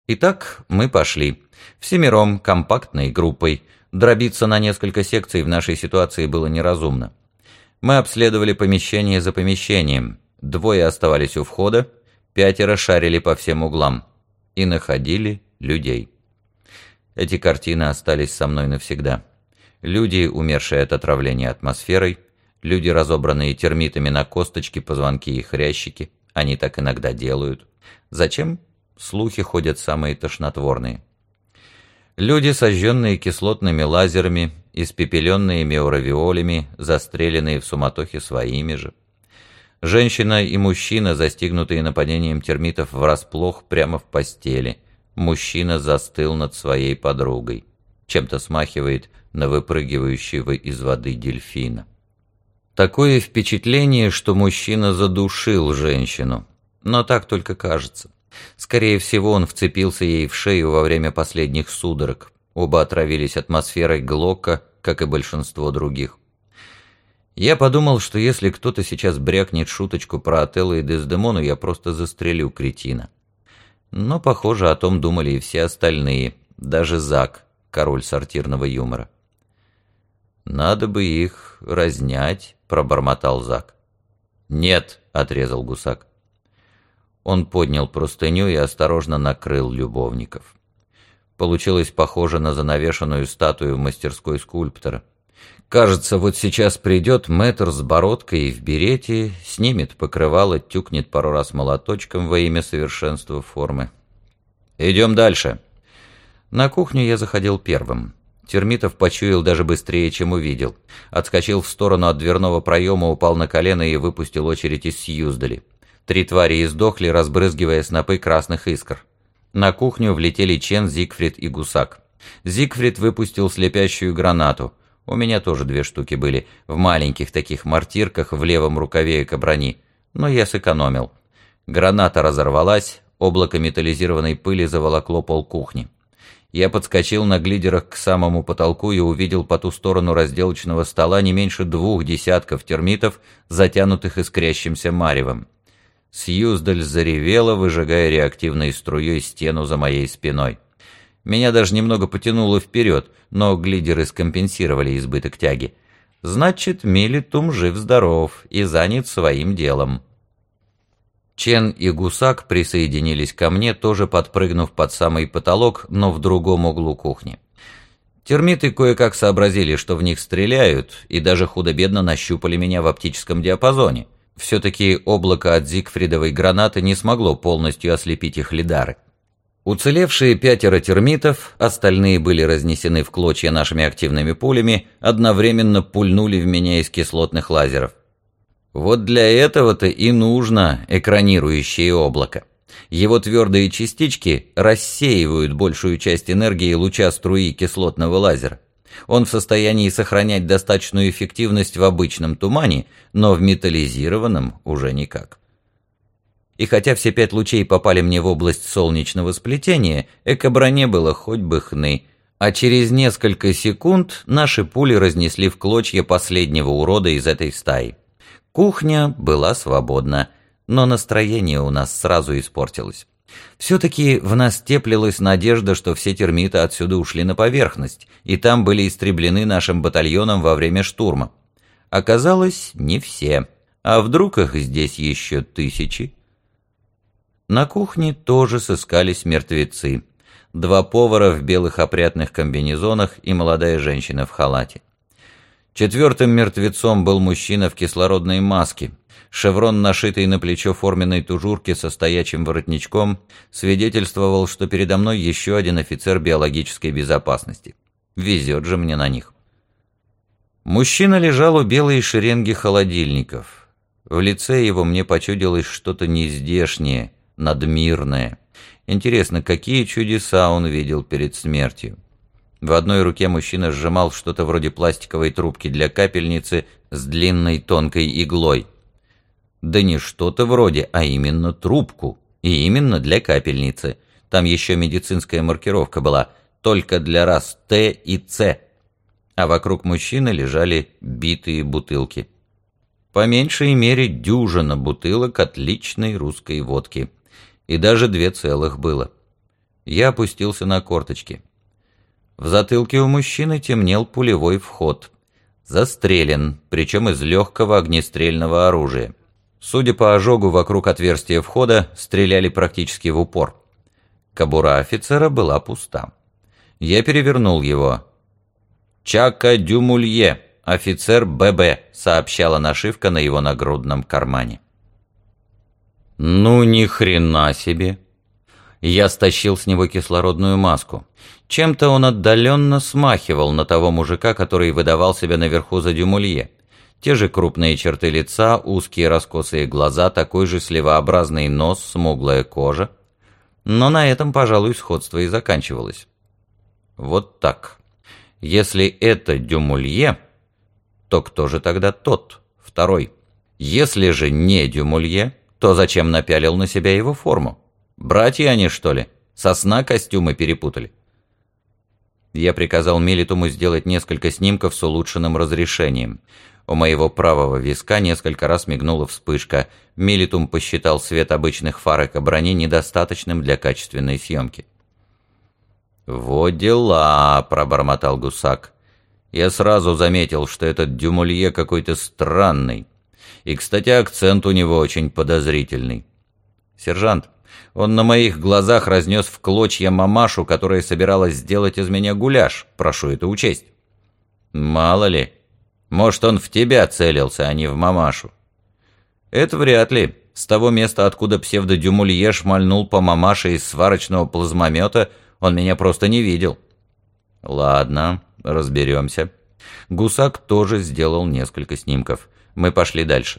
Итак, мы пошли. Всемиром, компактной группой. Дробиться на несколько секций в нашей ситуации было неразумно. Мы обследовали помещение за помещением. 2 оставались у входа, 5 шарили по всем углам. И находили людей. Эти картины остались со мной навсегда. Люди, умершие от отравления атмосферой, люди, разобранные термитами на косточки, позвонки и хрящики. Они так иногда делают. Зачем? Слухи ходят самые тошнотворные. Люди, сожженные кислотными лазерами, испепеленные меоравиолями, застреленные в суматохе своими же. Женщина и мужчина, застигнутые нападением термитов врасплох прямо в постели. Мужчина застыл над своей подругой. Чем-то смахивает на выпрыгивающего из воды дельфина. Такое впечатление, что мужчина задушил женщину. Но так только кажется. Скорее всего, он вцепился ей в шею во время последних судорог. Оба отравились атмосферой Глока, как и большинство других. Я подумал, что если кто-то сейчас брякнет шуточку про Отелло и Дездемону, я просто застрелю кретина. Но, похоже, о том думали и все остальные, даже Зак, король сортирного юмора. «Надо бы их разнять», — пробормотал Зак. «Нет», — отрезал Гусак. Он поднял простыню и осторожно накрыл любовников. Получилось похоже на занавешенную статую в мастерской скульптора. Кажется, вот сейчас придет мэтр с бородкой и в берете, снимет покрывало, тюкнет пару раз молоточком во имя совершенства формы. «Идем дальше». На кухню я заходил первым. Термитов почуял даже быстрее, чем увидел. Отскочил в сторону от дверного проема, упал на колено и выпустил очередь из Сьюздали. 3 твари издохли, разбрызгивая снопы красных искр. На кухню влетели Чен, Зигфрид и Гусак. Зигфрид выпустил слепящую гранату. У меня тоже 2 штуки были, в маленьких таких мортирках в левом рукаве эко-брони, но я сэкономил. Граната разорвалась, облако металлизированной пыли заволокло пол кухни. Я подскочил на глидерах к самому потолку и увидел по ту сторону разделочного стола не меньше 2 десятков термитов, затянутых искрящимся маревом. Сьюздаль заревела, выжигая реактивной струей стену за моей спиной. Меня даже немного потянуло вперед, но глидеры скомпенсировали избыток тяги. Значит, Милитум жив-здоров и занят своим делом. Чен и Гусак присоединились ко мне, тоже подпрыгнув под самый потолок, но в другом углу кухни. Термиты кое-как сообразили, что в них стреляют, и даже худо-бедно нащупали меня в оптическом диапазоне. Все-таки облако от Зигфридовой гранаты не смогло полностью ослепить их лидары. Уцелевшие 5 термитов, остальные были разнесены в клочья нашими активными пулями, одновременно пульнули в меня из кислотных лазеров. Вот для этого-то и нужно экранирующее облако. Его твердые частички рассеивают большую часть энергии луча струи кислотного лазера. Он в состоянии сохранять достаточную эффективность в обычном тумане, но в металлизированном уже никак. И хотя все 5 лучей попали мне в область солнечного сплетения, эко-броне было хоть бы хны, а через несколько секунд наши пули разнесли в клочья последнего урода из этой стаи. Кухня была свободна, но настроение у нас сразу испортилось. Все-таки в нас теплилась надежда, что все термиты отсюда ушли на поверхность, и там были истреблены нашим батальоном во время штурма. Оказалось, не все. А вдруг их здесь еще 1000? На кухне тоже сыскались мертвецы. 2 повара в белых опрятных комбинезонах и молодая женщина в халате. 4-м мертвецом был мужчина в кислородной маске. Шеврон, нашитый на плечо форменной тужурки со стоячим воротничком, свидетельствовал, что передо мной еще один офицер биологической безопасности. Везет же мне на них. Мужчина лежал у белой шеренги холодильников. В лице его мне почудилось что-то нездешнее, надмирное. Интересно, какие чудеса он видел перед смертью? В одной руке мужчина сжимал что-то вроде пластиковой трубки для капельницы с длинной тонкой иглой. Да не что-то вроде, а именно трубку. И именно для капельницы. Там еще медицинская маркировка была, только для раз Т и Ц. А вокруг мужчины лежали битые бутылки. По меньшей мере дюжина бутылок отличной русской водки. И даже 2 целых было. Я опустился на корточки. В затылке у мужчины темнел пулевой вход. Застрелен, причем из легкого огнестрельного оружия. Судя по ожогу вокруг отверстия входа, стреляли практически в упор. Кобура офицера была пуста. Я перевернул его. «Чака Дюмулье, офицер ББ», — сообщала нашивка на его нагрудном кармане. «Ну ни хрена себе!» Я стащил с него кислородную маску. Чем-то он отдаленно смахивал на того мужика, который выдавал себя наверху за Дюмулье. Те же крупные черты лица, узкие раскосые глаза, такой же сливообразный нос, смуглая кожа. Но на этом, пожалуй, сходство и заканчивалось. Вот так. Если это Дюмулье, то кто же тогда тот, второй? Если же не Дюмулье, то зачем напялил на себя его форму? Братья они, что ли? Со сна костюмы перепутали. Я приказал Милитуму сделать несколько снимков с улучшенным разрешением. У моего правого виска несколько раз мигнула вспышка. Милитум посчитал свет обычных фар эко-брони недостаточным для качественной съемки. «Во дела!» – пробормотал гусак. «Я сразу заметил, что этот Дюмулье какой-то странный. И, кстати, акцент у него очень подозрительный. Сержант, он на моих глазах разнес в клочья мамашу, которая собиралась сделать из меня гуляш. Прошу это учесть». «Мало ли. Может, он в тебя целился, а не в мамашу». «Это вряд ли. С того места, откуда псевдо-Дюмулье шмальнул по мамаше из сварочного плазмомета, он меня просто не видел». «Ладно, разберемся». Гусак тоже сделал несколько снимков. Мы пошли дальше.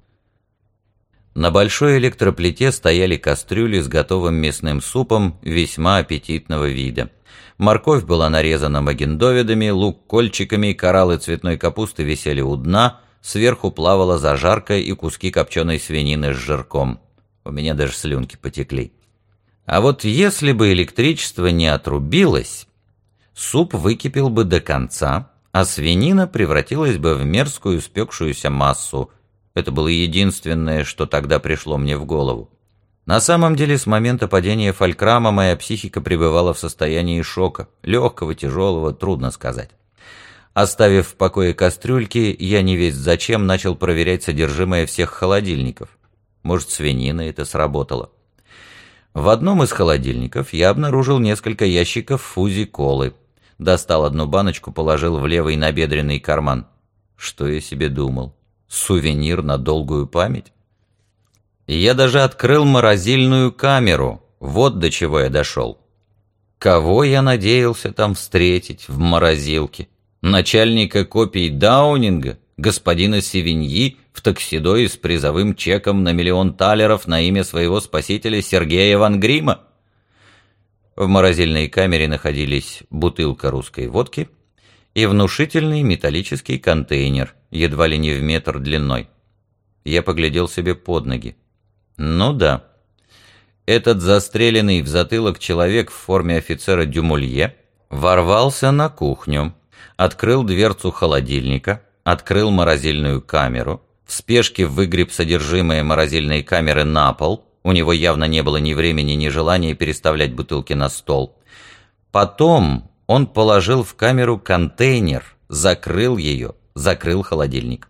На большой электроплите стояли кастрюли с готовым мясным супом весьма аппетитного вида. Морковь была нарезана магендовидами, лук кольчиками, кораллы цветной капусты висели у дна, сверху плавала зажарка и куски копченой свинины с жирком. У меня даже слюнки потекли. А вот если бы электричество не отрубилось, суп выкипел бы до конца, а свинина превратилась бы в мерзкую спекшуюся массу. Это было единственное, что тогда пришло мне в голову. На самом деле, с момента падения Фалькрама моя психика пребывала в состоянии шока. Легкого, тяжелого, трудно сказать. Оставив в покое кастрюльки, я не весть зачем начал проверять содержимое всех холодильников. Может, свинина это сработало. В одном из холодильников я обнаружил несколько ящиков фузи-колы. Достал одну баночку, положил в левый набедренный карман. Что я себе думал? Сувенир на долгую память? Я даже открыл морозильную камеру. Вот до чего я дошел. Кого я надеялся там встретить в морозилке? Начальника копий Даунинга? Господина Севиньи в токсидо и с призовым чеком на 1 000 000 талеров на имя своего спасителя Сергея Ван Грима? В морозильной камере находились бутылка русской водки и внушительный металлический контейнер, едва ли не в метр длиной. Я поглядел себе под ноги. Ну да, этот застреленный в затылок человек в форме офицера Дюмулье ворвался на кухню, открыл дверцу холодильника, открыл морозильную камеру, в спешке выгреб содержимое морозильной камеры на пол. У него явно не было ни времени, ни желания переставлять бутылки на стол. Потом он положил в камеру контейнер, закрыл ее, закрыл холодильник.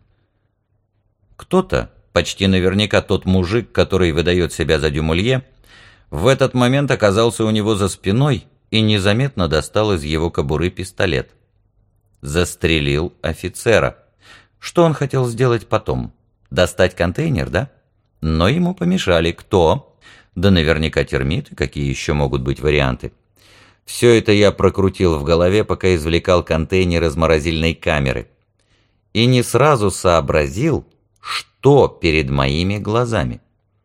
Кто-то, почти наверняка тот мужик, который выдает себя за Дюмулье, в этот момент оказался у него за спиной и незаметно достал из его кобуры пистолет. Застрелил офицера. Что он хотел сделать потом? Достать контейнер, да? Но ему помешали. Кто? Да наверняка термиты, какие еще могут быть варианты. Все это я прокрутил в голове, пока извлекал контейнер из морозильной камеры. И не сразу сообразил, что перед моими глазами.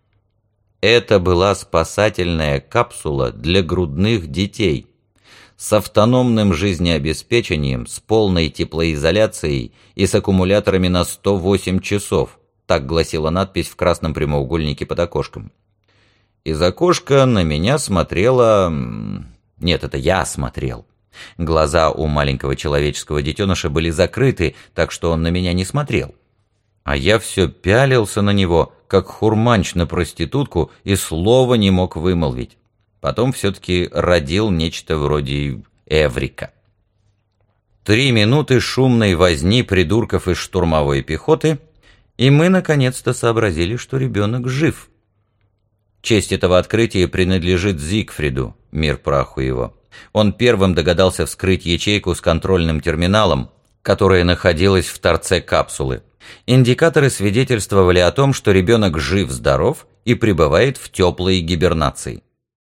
Это была спасательная капсула для грудных детей с автономным жизнеобеспечением, с полной теплоизоляцией и с аккумуляторами на 108 часов. Так гласила надпись в красном прямоугольнике под окошком. Из окошка на меня смотрела... Нет, это я смотрел. Глаза у маленького человеческого детеныша были закрыты, так что он на меня не смотрел. А я все пялился на него, как хурманч на проститутку, и слова не мог вымолвить. Потом все-таки родил нечто вроде эврика. 3 минуты шумной возни придурков из штурмовой пехоты, и мы наконец-то сообразили, что ребенок жив. Честь этого открытия принадлежит Зигфриду, мир праху его. Он первым догадался вскрыть ячейку с контрольным терминалом, которая находилась в торце капсулы. Индикаторы свидетельствовали о том, что ребенок жив-здоров и пребывает в теплой гибернации.